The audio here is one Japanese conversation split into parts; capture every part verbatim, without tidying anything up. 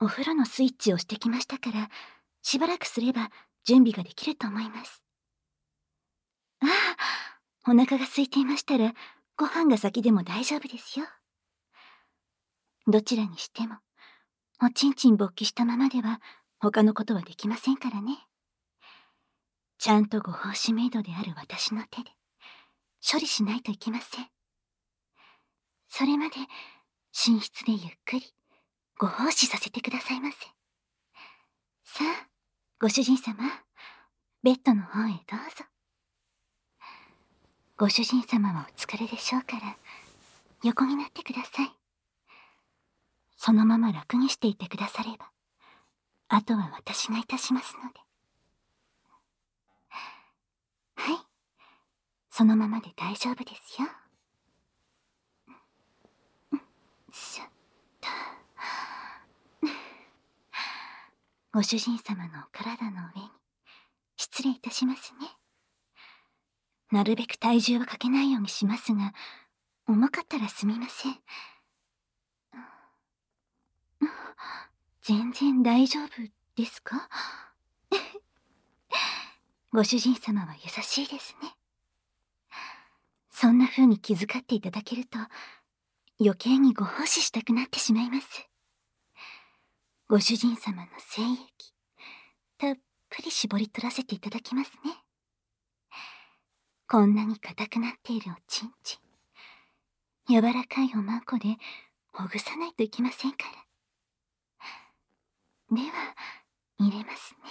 お風呂のスイッチを押してきましたから、しばらくすれば準備ができると思います。ああ、お腹が空いていましたら、ご飯が先でも大丈夫ですよ。どちらにしても、おちんちん勃起したままでは他のことはできませんからね。ちゃんとご奉仕メイドである私の手で処理しないといけません。それまで寝室でゆっくりご奉仕させてくださいませ。さあ、ご主人様、ベッドの方へどうぞ。ご主人様はお疲れでしょうから、横になってください。そのまま楽にしていてくだされば、あとは私がいたしますので。はい、そのままで大丈夫ですよ。しょっと。ご主人様のお体の上に失礼いたしますね。なるべく体重はかけないようにしますが、重かったらすみません。全然大丈夫ですか？ご主人様は優しいですね。そんな風に気遣っていただけると、余計にご奉仕したくなってしまいます。ご主人様の精液、たっぷり絞り取らせていただきますね。こんなに硬くなっているおちんちん、柔らかいおまんこでほぐさないといけませんから。では、入れますね。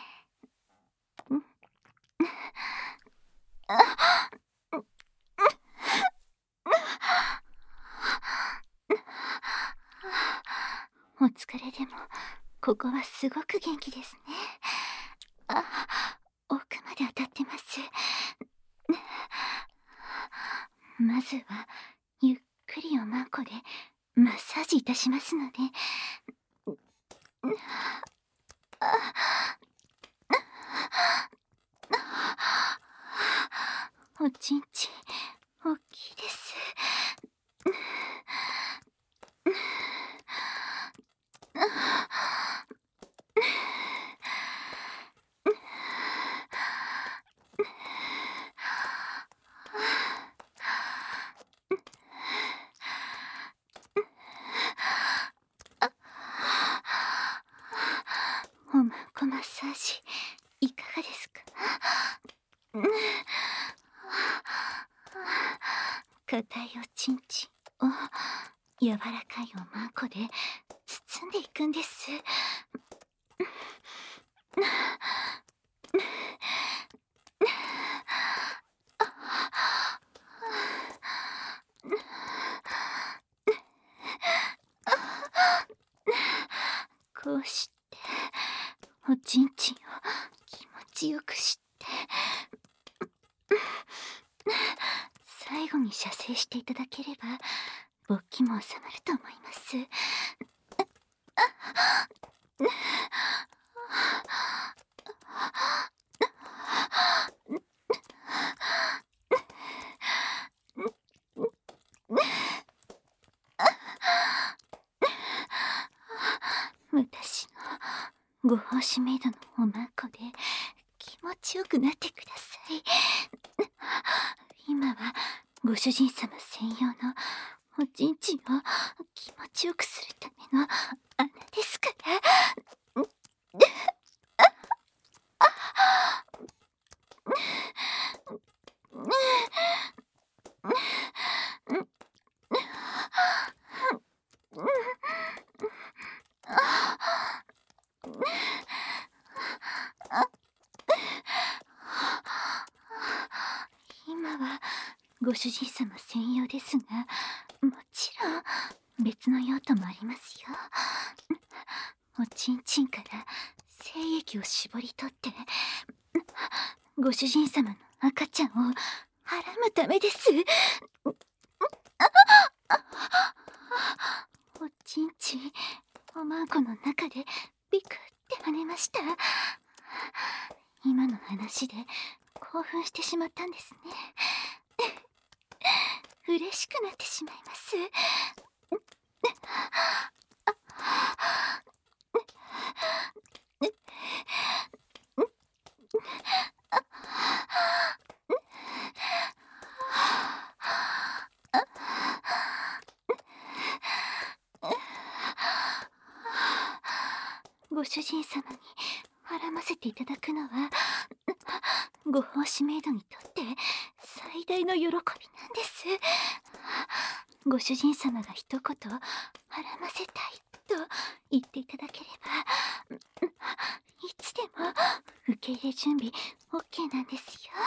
お疲れでも、ここはすごく元気ですね。あ、奥まで当たってます。まずは、ゆっくりおまんこでマッサージいたしますので。おちんちん、大きいです。おまんこマッサージ、いかがですか？硬いおちんちんを柔らかいおまんこで包んでいくんです。こうしておちんちんを気持ちよくして、最後に射精していただければ勃起も収まると思います。私のご奉仕メイドのおまんこで気持ちよくなってください。今はご主人様専用のおちんちんを気持ちよくするための穴ですから。今はご主人様専用ですが、もちろん別の用途もありますよ。おちんちんから精液を絞り取ってご主人様の赤ちゃんをはらむためです。おちんちんおまんこの中でビクって跳ねました。今の話で興奮してしまったんですね。嬉しくなってしまいます。 ご主人様に孕ませていただくのはご奉仕メイドにとって最大の喜びなんです。ご主人様が一言孕ませたいと言っていただければ、いつでも受け入れ準備 OK なんですよ。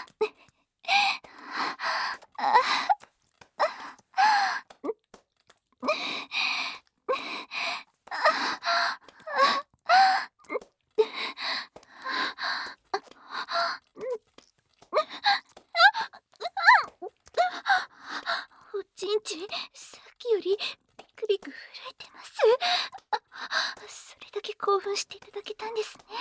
おちんちん、さっきよりビクビク震えてます。それだけ興奮していただけたんですね。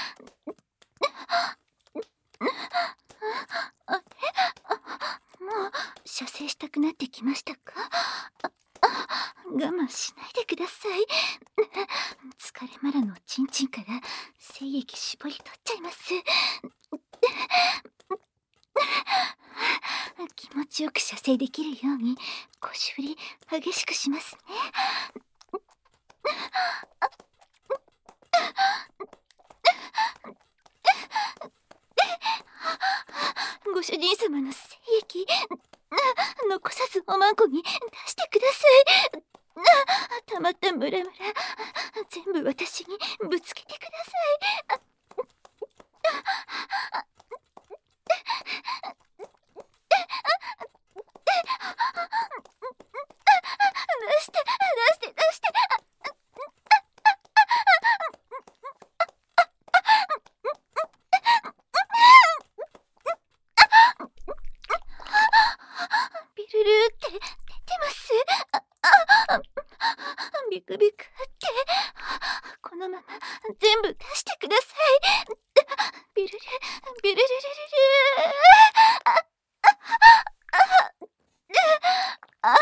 あれ、もう射精したくなってきましたか？我慢しないでください。疲れまらのおちんちんから精液絞り取っちゃいます。気持ちよく射精できるように腰振り激しくしますね。ご主人様の精液残さずおまんこに出してください。たまったムラムラ全部私にぶつけてください。出して出して出して。ビルルーって出てます。ああビクビクってこのまま全部出してください。ビルルビルルルルルあ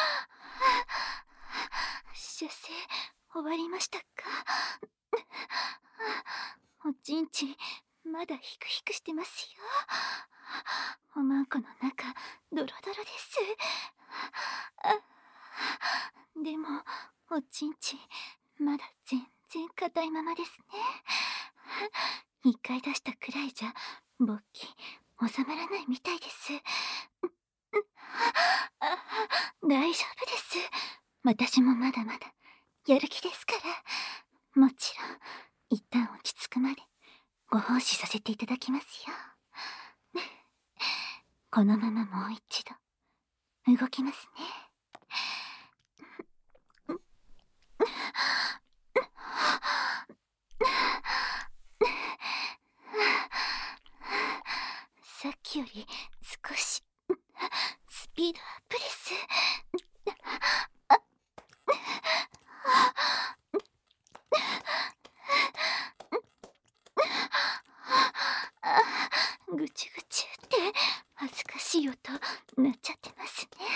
射精終わりましたか？おちんちんまだヒクヒクしてますよ。おまんこの中ドロドロです。でもおちんちんまだ全然硬いままですね。一回出したくらいじゃ勃起収まらないみたいです。大丈夫です。私もまだまだやる気ですから。もちろん一旦落ち着くまでご奉仕させていただきますよ。このままもう一度動きますね。さっきより少しスピードアップです。ぐちゅぐちゅって恥ずかしい音なっちゃってますね。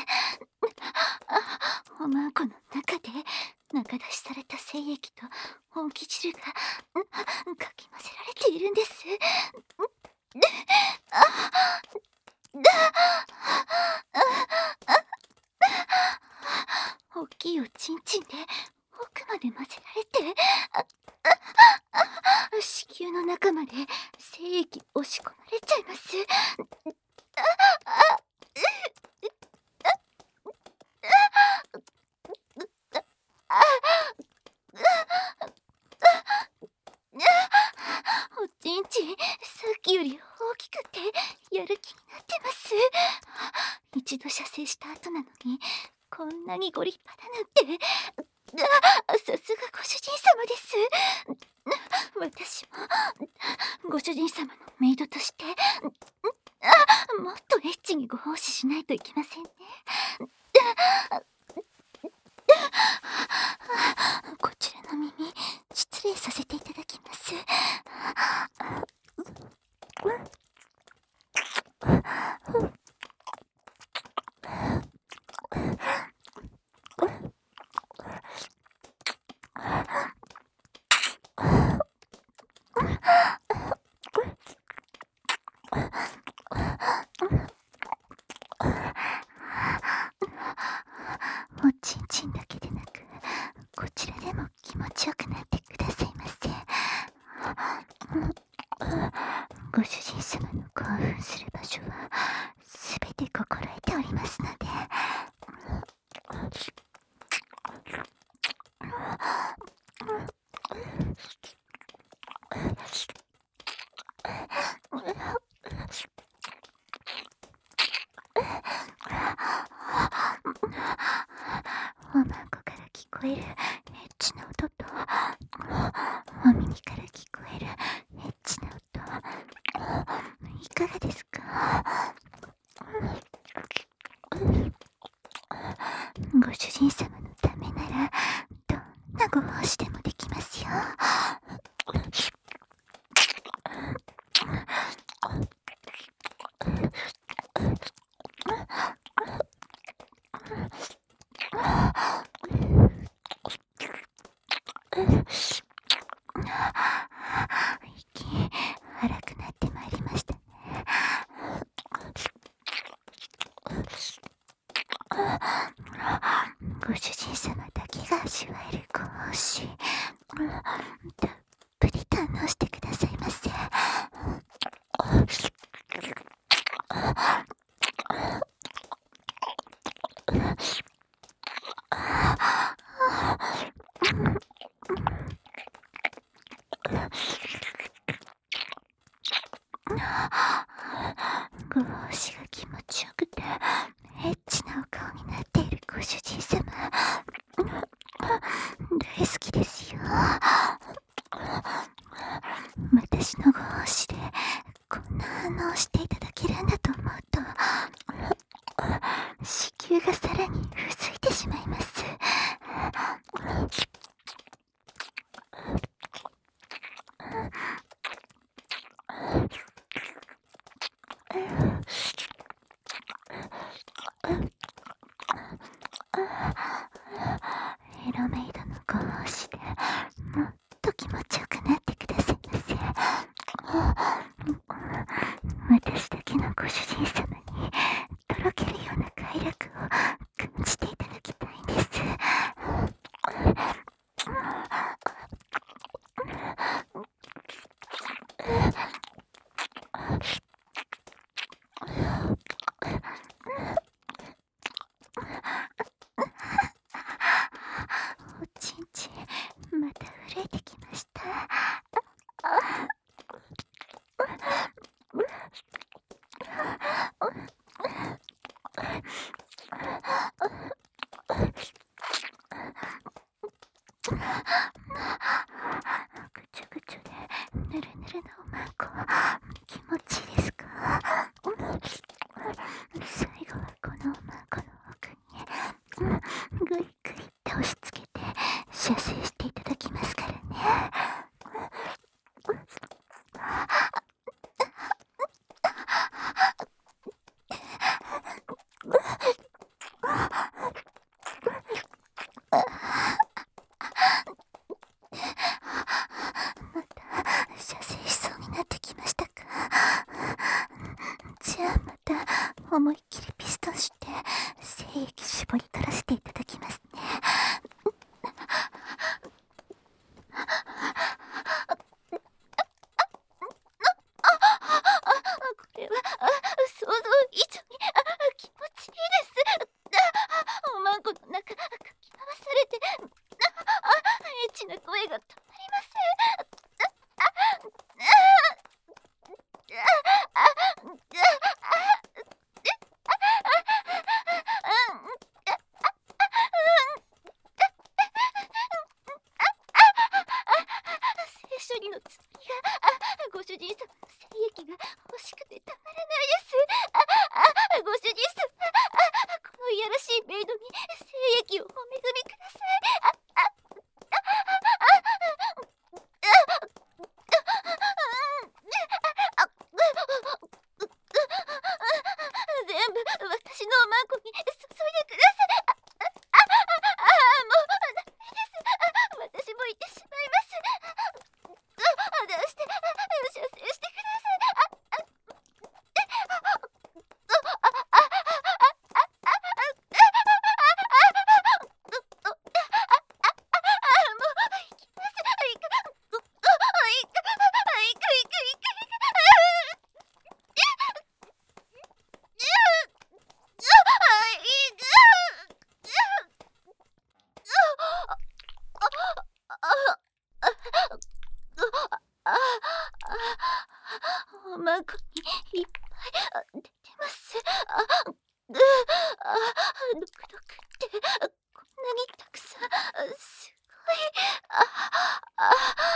おまんこの中で中出しされた精液と本気汁がかき混ぜられているんです。大きいおちんちんで奥まで混ぜられて子宮の中まで精液押し込まれちゃいます。おちんちんさっきより大きくてやる気になってます。一度射精した後なのにこんなにご立派だなんて。さすがご主人様です。私もご主人様のメイドとしてもっとエッチにご奉仕しないといけませんね。こちらの耳失礼させていただきます。おちんちんだけでなくこちらでも気持ちよくなってくださいませ。 おまんこから聞こえるエッチな音と、お耳から聞こえるエッチな音、いかがですか？ご主人様のためならどんなご奉仕でもできますよ。息荒くなってまいりましたね。ご主人様だけが味わえるご奉仕、たっぷり堪能してくださいませ。ご奉仕が気持ちよくてエッチなお顔になっているご主人様、大好きですよ。私のご奉仕でこんな反応をしていただけるんだと思うと、子宮がさらにうずいてしまいます。エロメイドのご奉仕でもっと気持ちよくなってくださいませ。私だけのご主人様にとろけるような快楽を感じていただきたいんです。おちんちんまた震えてきました。ぐちょぐちょでぬるぬるなおまんこ気持ちいいですか？最後はこのおまんこの奥にぐいぐいって押し付けて射精していただきますからね。また射精しそうになってきましたか？じゃあまた思いっきりピストンして精液絞り取らせていただきますね。これは想像以上に気持ちいいです。おまんこの中かき回されてエッチな声が止まりません。性処理のつもりがご主人様の精液が欲しくてたまらないです。ご主人様、このいやらしいメイドに精液をお恵みください。全部私のおまんこに注いでください。ああもうダメです。私も行ってしまいます。 おまんこにいっぱいあ出てます。あ、ぐあ、毒毒ってこんなにたくさん、すごい。ああ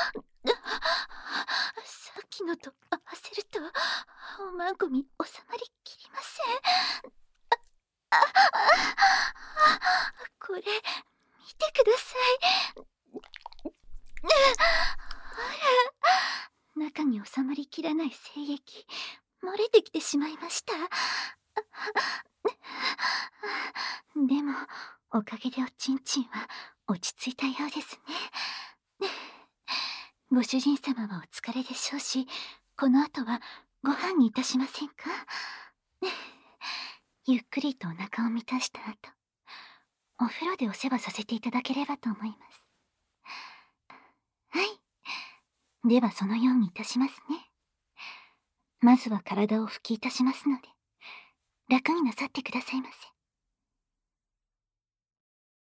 あさっきのと合わせるとおまんこに収まりきりません。ああこれ見てください。あら、中に収まりきらない精液漏れてきてしまいました。でもおかげでおちんちんは落ち着いたようですね。ご主人様はお疲れでしょうし、この後はご飯にいたしませんか？ゆっくりとお腹を満たした後、お風呂でお世話させていただければと思います。はい。ではそのようにいたしますね。まずは体を拭きいたしますので、楽になさってくださいませ。